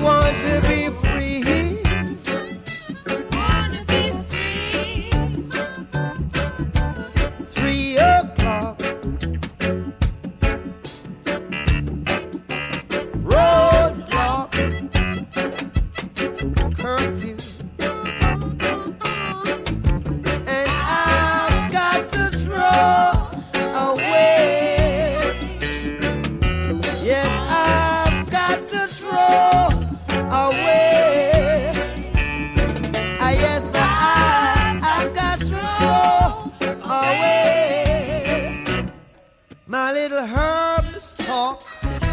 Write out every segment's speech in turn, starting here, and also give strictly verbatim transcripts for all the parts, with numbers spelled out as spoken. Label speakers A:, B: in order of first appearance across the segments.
A: want to be free.
B: Wanna be free.
A: Three o'clock. Roadblock. Curfew. And I've got to throw away. Yes, I've got to throw away. Ah, yes, I, I've got to throw away. My little herbs talk.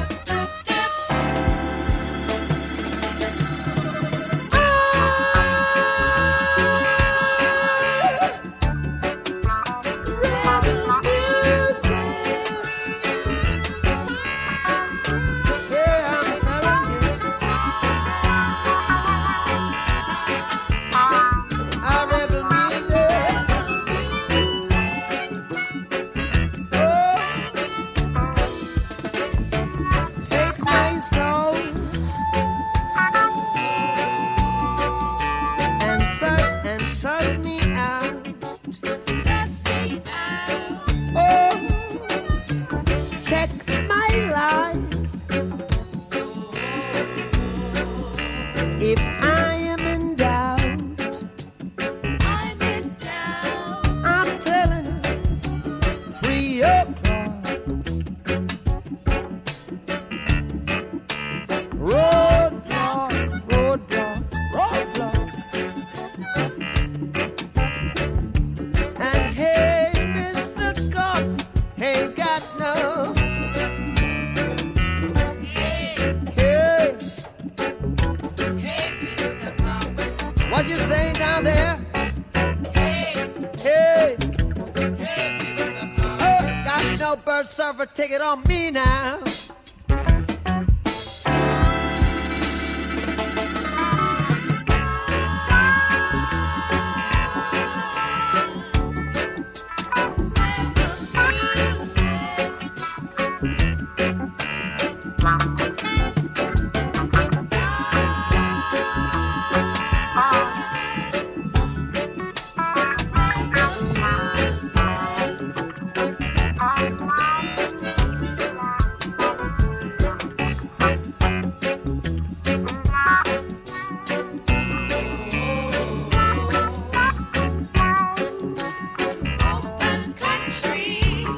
A: If I am in doubt,
B: I'm in doubt.
A: I'm telling you, three o'clock. Roadblock, roadblock, roadblock. And hey, Mister Cop, ain't got no. What you saying down there?
B: Hey,
A: Hey,
B: hey, Mister Pop.
A: oh, got no bird server ticket on me now.
B: Open country.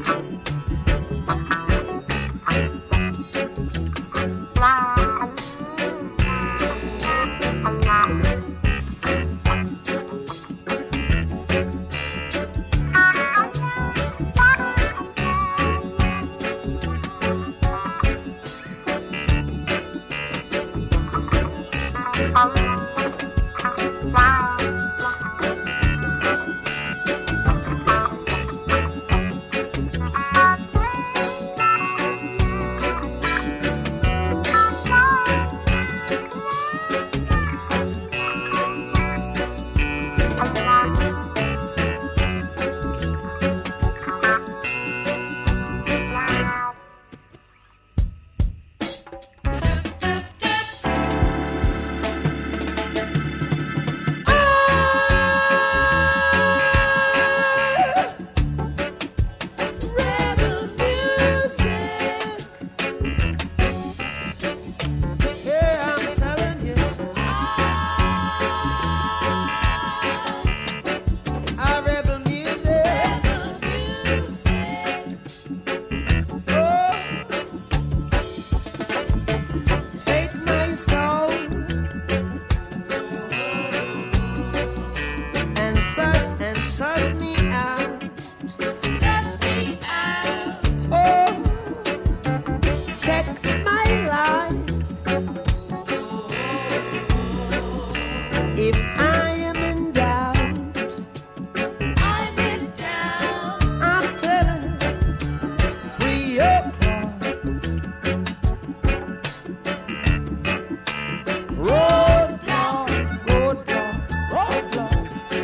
B: Rebel music.
A: Yeah, I'm telling you, I rebel music.
B: Rebel music.
A: Oh, take my soul and suss and suss me out.
B: Suss me out.
A: Oh, check my life. If I am in doubt,
B: I'm in doubt.
A: I'm telling you, three o'clock. Roadblock, roadblock, roadblock.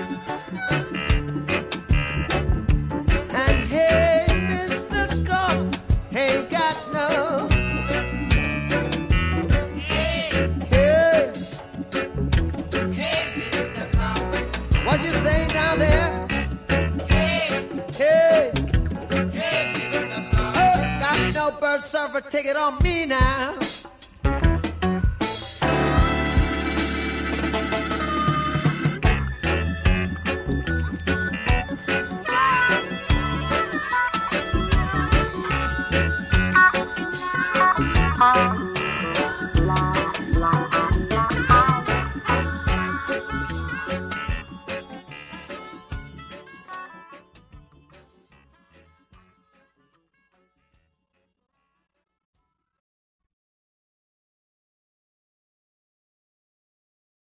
A: And hey, Mister Cop, ain't got no.
B: Hey,
A: Hey, yellow bird surfer, take it on me now.